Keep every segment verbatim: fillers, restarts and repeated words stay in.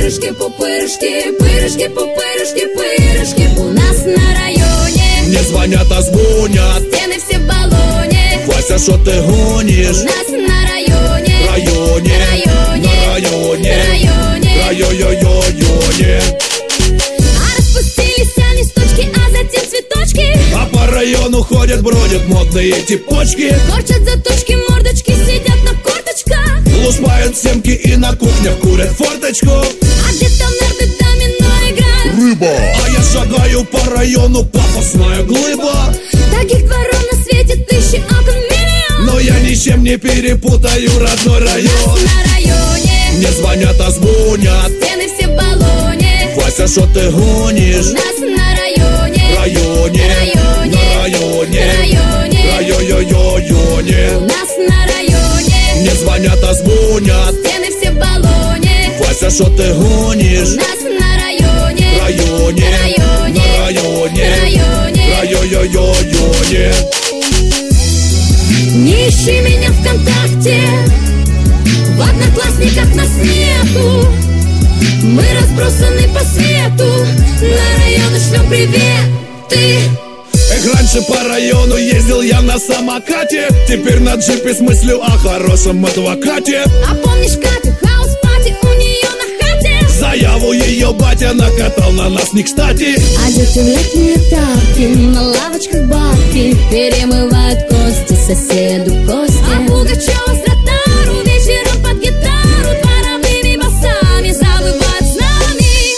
пупырышки, пупырышки, пырышки, пупырышки, пырышки. У нас на районе не звонят, а звонят. Стены все в баллоне. Вася, что ты гонишь? У нас на районе, Районе, районе, на районе, районе, районе. А распустились они листочки, а затем цветочки. А по району ходят, бродят модные типочки. Торчат заточки, мордочки, сидят на корточках. Лушпают семки и на кухнях курят форточку. А где-то нарды домино играют. Рыба! А я шагаю по району, пафосная глыба. Таких дворов на свете тысячи, окон миллион. Но я ничем не перепутаю родной район. На районе не звонят, а звонят. Стены все в баллоне. Вася, что ты гонишь? У нас на районе, Районе, районе, на районе, районе, районе. У нас на районе не звонят, а звонят. Стены все в баллоне. Вася, что ты гонишь? У нас на районе, Районе, районе, на районе, районе. районе. Не ищи меня ВКонтакте, в одноклассниках нас нету. Мы разбросаны по свету, на районы шлем приветы. Эх, раньше по району ездил я на самокате. Теперь на джипе с мыслью о хорошем адвокате. А помнишь Катю, хаус-пати у нее на хате? Заяву ее батя накатал на нас не кстати. А дети в летние тапки, на лавочках бабки перемывают кости соседу Косте. А Пугачева с ротару вечером под гитару дворовыми басами завывают с нами.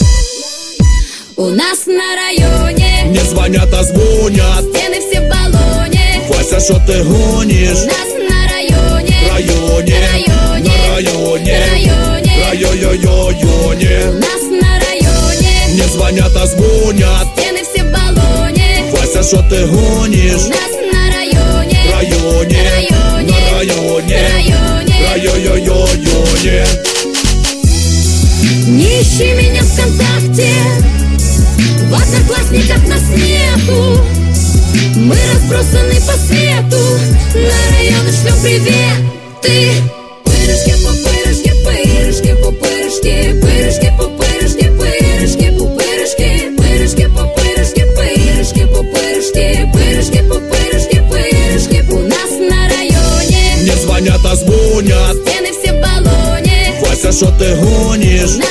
У нас на районе не звонят, а звонят. Стены все в баллоне. Вася, что ты гонишь? У нас на районе, Районе, районе, на районе, районе, районе. У нас на районе не звонят, а звонят. Стены все в баллоне. Вася, что ты гонишь? У нас на районе, Районе, районе, на районе, районе. районе. Не ищи меня ВКонтакте, в одноклассниках нас нету. Мы разбросаны по свету, на районы шлем приветы. Пырышки, пупырышки, пырышки, пупырышки, пырышки, пупырышки, пырышки, пупырышки, пырышки, пупырышки, пырышки, пупырышки, пырышки, пупырышки, пырышки. У нас на районе не звонят, а звонят. Стены все в баллоне. Вася, что ты гонишь?